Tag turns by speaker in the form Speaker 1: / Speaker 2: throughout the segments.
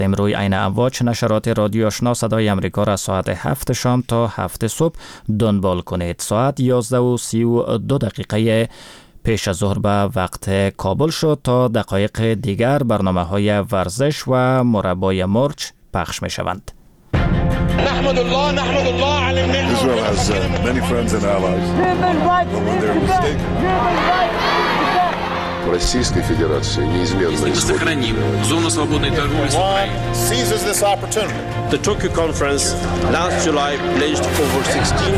Speaker 1: امروز عین امواج نشرات رادیو آشنا صدای امریکا را ساعت 7 شام تا 7 صبح دنبال کنید. ساعت 11:32 پیش از ظهر به وقت کابل شد. تا دقایق دیگر برنامه‌های ورزش و مربای مرچ پخش می‌شوند.
Speaker 2: نحمد الله على النعمة.
Speaker 3: Israel has many friends and allies. But when they're mistaken.
Speaker 4: Российской Федерации неизменно
Speaker 5: сохраним зону свободной торговли с Украиной.
Speaker 2: Seizes this opportunity.
Speaker 6: The Tokyo conference last July pledged over 16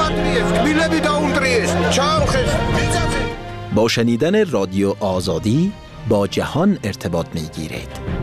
Speaker 7: با شنیدن رادیو آزادی با جهان ارتباط می‌گیرید.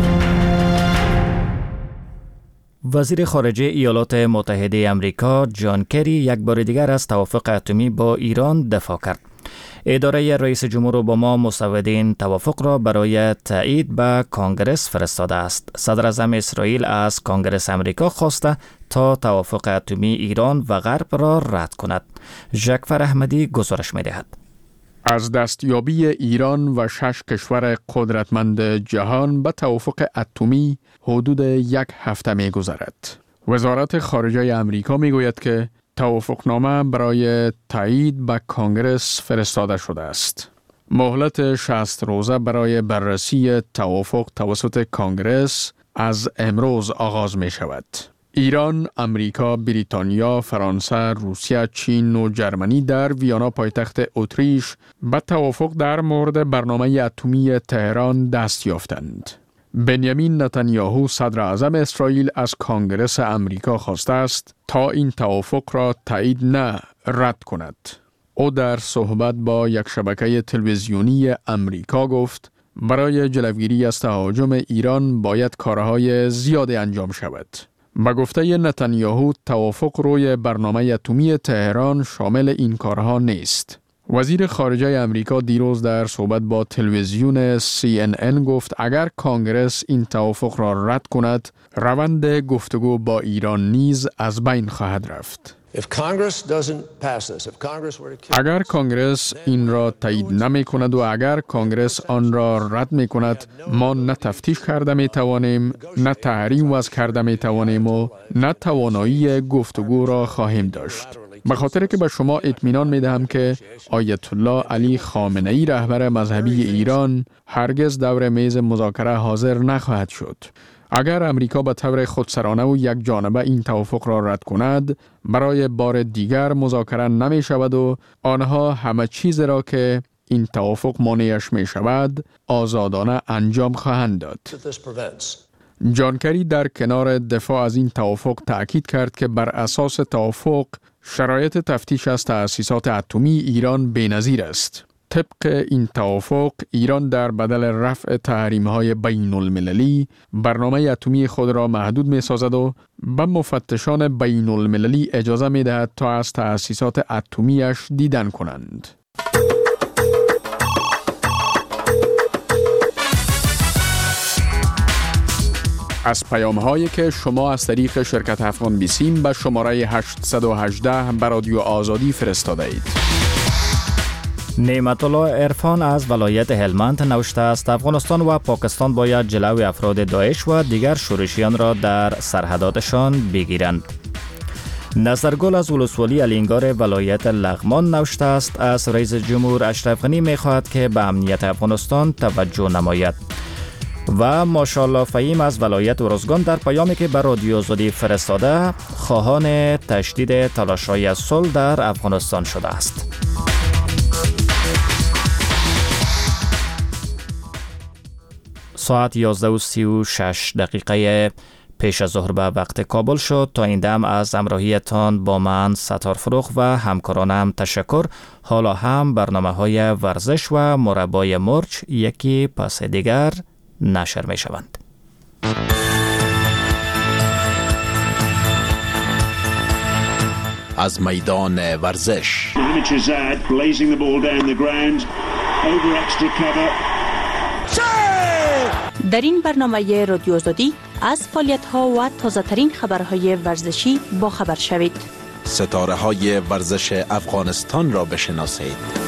Speaker 1: وزیر خارجه ایالات متحده آمریکا جان کری یک بار دیگر از توافق اتمی با ایران دفاع کرد. اداره رئیس جمهور اوباما مسودین توافق را برای تایید به کانگرس فرستاده است. صدر اعظم اسرائیل از کانگرس آمریکا خواسته تا توافق اتمی ایران و غرب را رد کند. ژکفر احمدی گزارش می‌دهد.
Speaker 8: از دستیابی ایران و 6 کشور قدرتمند جهان به توافق اتمی حدود 1 هفته می‌گذرد. وزارت خارجه آمریکا می‌گوید که توافقنامه برای تایید به کانگرس فرستاده شده است. مهلت 60 روزه برای بررسی توافق توسط کانگرس از امروز آغاز می شود. ایران، امریکا، بریتانیا، فرانسه، روسیه، چین و جرمنی در ویانا پایتخت اتریش به توافق در مورد برنامه اتمی تهران دست یافتند. بنیامین نتانیاهو صدر اعظم اسرائیل از کانگرس امریکا خواسته است تا این توافق را تایید نه رد کند. او در صحبت با یک شبکه تلویزیونی امریکا گفت برای جلوگیری از تهاجم ایران باید کارهای زیادی انجام شود. به گفته نتانیاهو توافق روی برنامه اتمی تهران شامل این کارها نیست. وزیر خارجه امریکا دیروز در صحبت با تلویزیون CNN گفت اگر کانگرس این توافق را رد کند، روند گفتگو با ایران نیز از بین خواهد رفت. اگر کانگرس این را تایید نمی کند و اگر کانگرس آن را رد می کند، ما نه تفتیش کرده می توانیم، نه تحریم وضع کرده می توانیم و نه توانایی گفتگو را خواهیم داشت. به خاطر که به شما اطمینان می دهم که آیت الله علی خامنه ای رهبر مذهبی ایران هرگز دور میز مذاکره حاضر نخواهد شد. اگر امریکا به طور خودسرانه و یک جانبه این توافق را رد کند، برای بار دیگر مذاکره نمی شود و آنها همه چیز را که این توافق مانعش می شود آزادانه انجام خواهند داد. جان کری در کنار دفاع از این توافق تأکید کرد که بر اساس توافق شرایط تفتیش از تأسیسات اتمی ایران بی‌نظیر است. طبق این توافق ایران در بدل رفع تحریم‌های بین المللی برنامه اتمی خود را محدود می‌سازد و به مفتشان بین المللی اجازه می‌دهد تا از تأسیسات اتمیش دیدن کنند. از پیام‌هایی که شما از طریق شرکت افغان بیسیم به شماره 818 به رادیو آزادی فرستاده اید.
Speaker 1: نعمت الله عرفان از ولایت هلمند نوشته است افغانستان و پاکستان باید جلوی افراد داعش و دیگر شورشیان را در سرحداتشان بگیرند. نظرگل از ولسوالی الینگار ولایت لغمان نوشته است از رئیس جمهور اشرف غنی می‌خواهد که به امنیت افغانستان توجه نماید. و ماشاءالله فهیم از ولایت ارزگان در پیامی که به رادیو آزادی فرستاده خواهان تشدید تلاش‌های صلح در افغانستان شده است. ساعت 11:36 پیش از ظهر به وقت کابل شد. تا این دم از همراهیتان با من ستار فروخ و همکارانم تشکر. حالا هم برنامه‌های ورزش و مربای مرچ یکی پس دیگر نشر می شوند.
Speaker 7: از میدان ورزش
Speaker 9: در این برنامه رادیو آزادی از فعالیت‌ها و تازه‌ترین خبرهای ورزشی با خبر شوید.
Speaker 7: ستاره‌های ورزش افغانستان را بشناسید.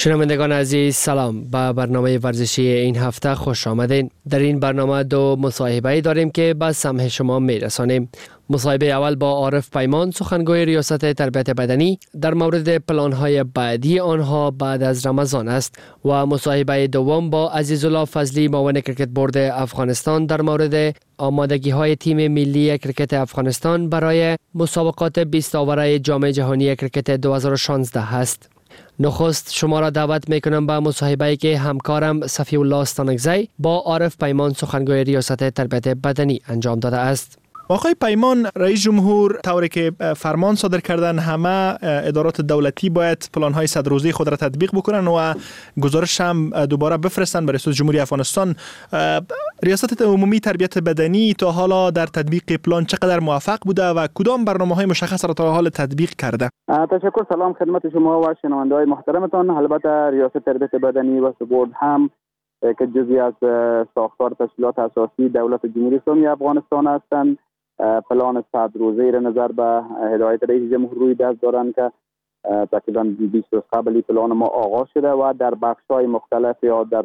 Speaker 10: شنوندگان عزیز سلام، به برنامه ورزشی این هفته خوش آمدین. در این برنامه دو مصاحبه داریم که به سمع شما میرسانیم. مصاحبه اول با عارف پیمان، سخنگوی ریاست تربیت بدنی، در مورد پلان‌های بعدی آنها بعد از رمضان است و مصاحبه دوم با عزیزالله فضلی، معاون کرکت بورد افغانستان، در مورد آمادگی‌های تیم ملی کرکت افغانستان برای مسابقات 20 آوره جام جهانی کرکت 2016 است. نخست شما را دعوت میکنم به مصاحبه‌ای که همکارم صفی الله استانکزی با عارف پیمان، سخنگوی ریاست تربیت بدنی انجام داده است.
Speaker 11: آقای پیمان، رئیس جمهور طوری که فرمان صادر کردن همه ادارات دولتی باید پلان‌های 100 روزه خود را تطبیق بکنن و گزارش هم دوباره بفرستن به ریاست جمهوری افغانستان. ریاست عمومی تربیت بدنی تا حالا در تطبیق پلان چقدر موفق بوده و کدام برنامه‌های مشخص را تا حال تطبیق کرده؟
Speaker 12: تشکر. سلام خدمت شما و شنونده‌های محترمتان. البته ریاست تربیت بدنی و سپورت هم که جزئی از ساختار تشکیلات اساسی دولت جمهوری اسلامی افغانستان هستند، پلان 100 روزه را نظر به هدایت رئیس جمهور روی دست دارند که تقریبا 20 روز قبل پلان ما آغاز شده و در بخش‌های مختلف یا در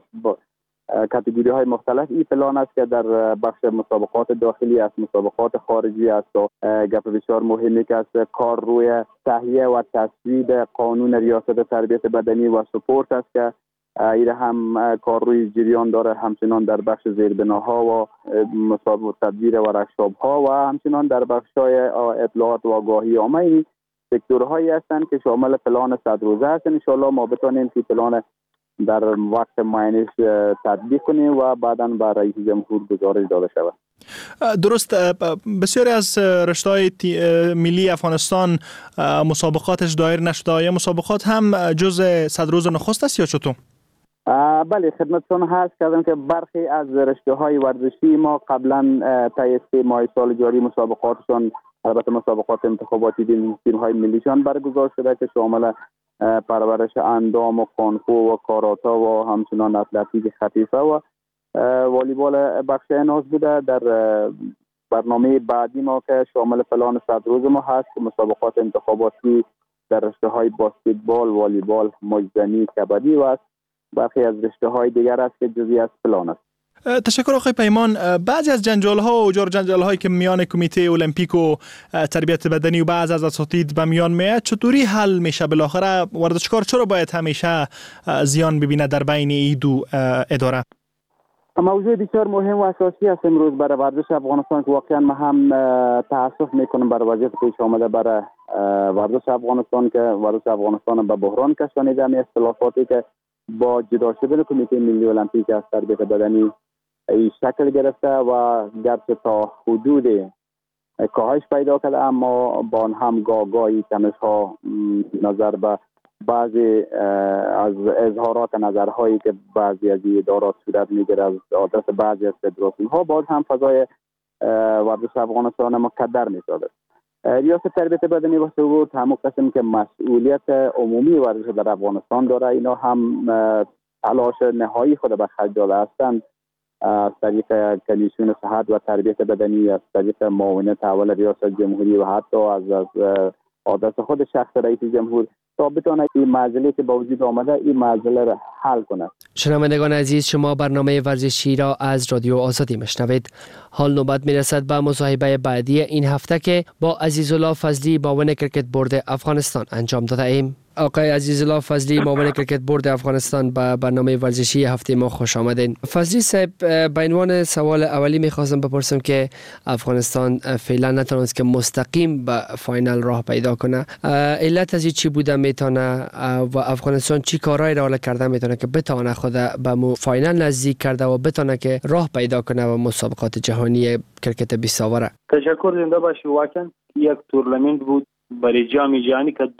Speaker 12: کاتگوری‌های مختلف این پلان است که در بخش مسابقات داخلی است، مسابقات خارجی است و گپ بسیار مهمی که است کار روی تهیه و تصویب قانون ریاست تربیت بدنی و سپورت است که این هم کار روی جریان داره، همچنان در بخش زیربناها و مسابقات تدبیر و رکشاب‌ها و همچنان در بخش‌های اطلاعات و آگاهی عامه. این سکتورهایی هستند که شامل پلان 100 روزه هستند. ان شاءالله ما بتونیم که پلان در وقت معینش تطبیق کنیم و بعداً به رئیس جمهور گزارش داده شود.
Speaker 11: درست. بسیاری از رشته‌های ملی افغانستان مسابقاتش دایر نشده، یا مسابقات هم جز 100 روز نخست است یا چطور؟
Speaker 12: بله، خدمتتون هست کردم که برخی از رشته‌های ورزشی ما قبلا طی 3 ماه سال جاری مسابقاتشان، البته مسابقات انتخاباتی تیم‌های ملیشان برگزار شده که شامل پرورش اندام و کانفو و کاراته و همچنان اتلتیک خفیفه و والیبال بخش اناث بوده. در برنامه بعدی ما که شامل پلان 100 روز ما هست که مسابقات انتخاباتی در رشته‌های بسکتبال، والیبال، مجزنی، کبدی و برخی از رشته‌های دیگر است که جزئی از پلان است.
Speaker 11: تشکر آقای پیمان. بعضی از جنجال‌ها و جور جنجال‌هایی که میان کمیته المپیک و تربیت بدنی و بعض از اساتید به میان میاد، چطوری حل میشه؟ بالاخره ورزشکار چرا باید همیشه زیان ببینه در بین این دو اداره؟
Speaker 12: موضوع بسیار مهم و اساسی است امروز برای ورزش افغانستان که واقعا ما هم تاسف میکنم برای وضعیت پیش آمده برای ورزش افغانستان که ورزش افغانستان به بحران کشانیده. می اختلافاتی که با جدا شدن کمیته ملی المپیک از تربیت بدنی این شکل گرفته و گرچه تا حدود کاهش پیدا کرده، اما با هم گاهی کمش ها نظر به بعضی از اظهارات نظرهایی که بعضی از ادارات صورت میگیره از عادت بعضی از فدراسیون ها باز هم فضای ورزش افغانستان مکدر میسازه. ریاست تربیت بدنی و سپورت همون قسم که مسئولیت عمومی ورزش در افغانستان داره، اینا هم تلاش نهایی خود به خرج داده هستند از طریق کمیسیون صحت و تربیت بدنی، از طریق معاونت اول ریاست جمهوری و حتی از عادت خود شخص رئیس جمهور تا بتونه این معضله که با وجود آمده این معضله را حل کنه.
Speaker 10: شنوندگان عزیز، شما برنامه ورزشی را از رادیو آزادی میشنوید. حال نوبت میرسد به مصاحبه بعدی این هفته که با عزیزالله فضلی، معاون کرکت بورد افغانستان انجام داده ایم. آقای عزیزالله فضلی، معاون کرکت بورد افغانستان، به برنامه ورزشی هفته ما خوش آمدین. فضلی صاحب، به عنوان سوال اولی میخواستم بپرسم که افغانستان فعلا نتونست که مستقیم به فاینال راه پیدا کنه. علت از چی بوده میتونه و افغانستان چی کارهای را کرده میتونه که بتونه خود به فاینال نزدیک کرده و بتونه که راه پیدا کنه و مسابقات جهانی کرکت 20 آوره؟
Speaker 13: تشکر. زنده باشی. واقعا یک تورنمنت بود برای جام جهانی که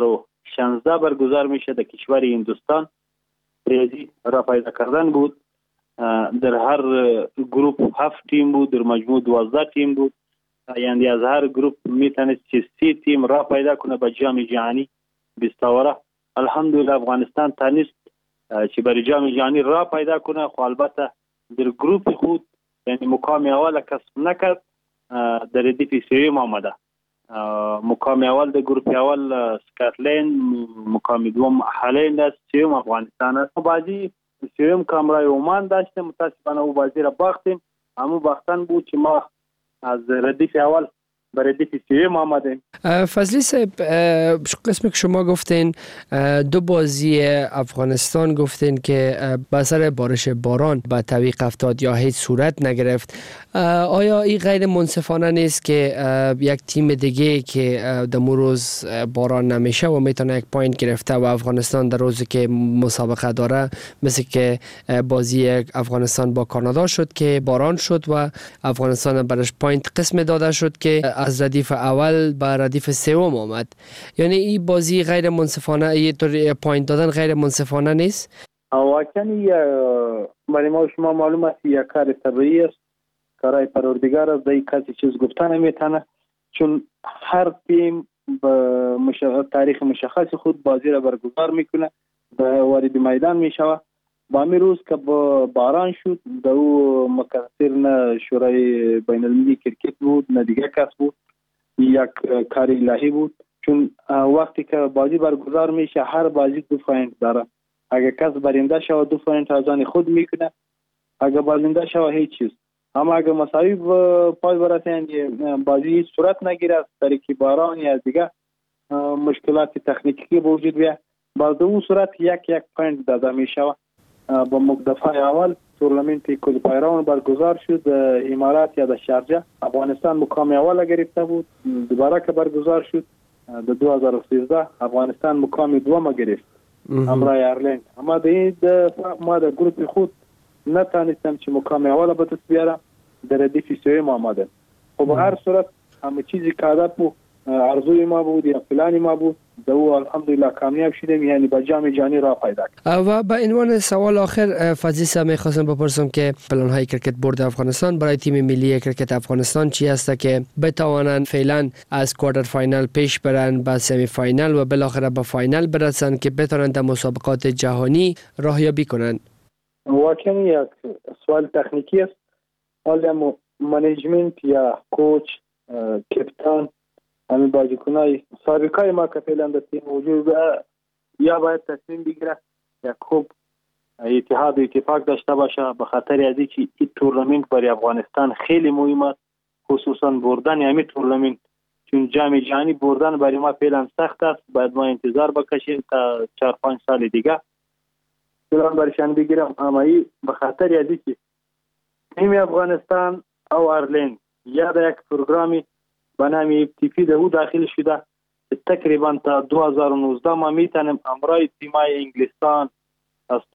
Speaker 13: 2016 برگزار میشه در کشور هندوستان. ریاضی را پیدا کردن بود. در هر گروپ 7 تیم بود، در مجموع 12 تیم بود. یعنی از هر گروپ میتونست 30 تیم را پیدا کنه به جام جهانی 20 آوره. الحمدلله افغانستان تانست که برای جام جهانی را پیدا کنه، خو البته در گروپ خود یعنی مقام اول کسب نکرد، در ردیف سوم آمده. مقام اول در گروه اول اسکاتلند، مقام دوم هلند است، سوم افغانستان است. بازی سوم کامرای عمان داشته، متاسفانه او بازی را باختیم. همون باختن بود که ما از ردیف اول به ردیف سوم آمدیم.
Speaker 10: فضلی صاحب، قسمی که شما گفتین دو بازی افغانستان گفتین که به اثر بارش باران به تعویق افتاد یا هیچ صورت نگرفت. آیا این غیر منصفانه نیست که یک تیم دیگه که دمو روز باران نمیشه و میتونه یک پوینت گرفته و افغانستان در روزی که مسابقه داره، مثل که بازی افغانستان با کانادا شد که باران شد و افغانستان برش پوینت قسم داده شد که از ردیف اول به ردیف سوم آمد؟ یعنی این بازی غیر منصفانه، یه طور پوینت دادن غیر منصفانه نیست؟
Speaker 13: واقعا برای ما شما معلوم است یک کار طبیعی است، کارای پروردگار است، در کسی چیز گفتن نمیتونه، چون هر تیم به تاریخ مشخص خود بازی را برگزار میکنه، وارد میدان میشوه. با همین روز که با باران شد، در او مقصر نه شورای بین المللی کرکت بود نه دیگه کس بود، یک کار الهی بود. چون وقتی که بازی برگزار میشه هر بازی 2 پوینت داره. اگر کس برنده شود 2 پوینت از آن خود میکنه، اگر بازنده شود هیچ چیز. اما اگر مساوی پای برسند بازی هیچ صورت نگیره از طریق باران یا دیگه مشکلات تکنیکی وجود بیاد، باز در اون صورت یک پوینت داده میشود. با دفعه اول تورنمنت کوالیفایر راوند برگزار شد در امارات یا در شارجه. افغانستان مقام اول گرفته بود، دوباره که برگزار شد در 2013 افغانستان مقام دوم گرفت همراه ایرلند. اما ما در گروه خود نتانستم که مقام اول به دست بیارم، در ردیف سوم آمدم. خب هر صورت همه چیزی که هدف بود، ارزوی ما بود یا پلانی ما بود، در او الحمدلله کامیاب شدیم، یعنی با جام جهانی را پیدا کردیم.
Speaker 10: و به عنوان سوال آخر فضلی صاحب می‌خواستم بپرسم که پلان های کرکت بورد افغانستان برای تیم ملی کرکت افغانستان چی است که بتوانند فعلا از کوارتر فاینال پیش برن به سمی فاینال و بالاخره به فاینال برسن که بتوانند در مسابقات جهانی راهیابی کنند؟
Speaker 13: واقعا یک سوال تکنیکی است. حالا منیجمنت یا کوچ، کپتان، همین بازیکنای سابقه ما که فعلا در تیم وجود یا باید تصمیم بگیره یا خوب اتحاد و اتفاق داشته باشه، به خاطر از اینکه این تورنمنت برای افغانستان خیلی مهم است، خصوصا بردن همین تورنمنت، چون جام جهانی بردن برای ما فعلا سخت است. باید ما انتظار بکشیم تا 4-5 سال دیگه فعلا برشان بگیرم. اما این به خاطر از اینکه تیم افغانستان او ایرلند یا در یک پروگرامی به نام FTP در او داخل شده، تقریبا تا 2019 ما میتونیم امرای تیمای انگلستان،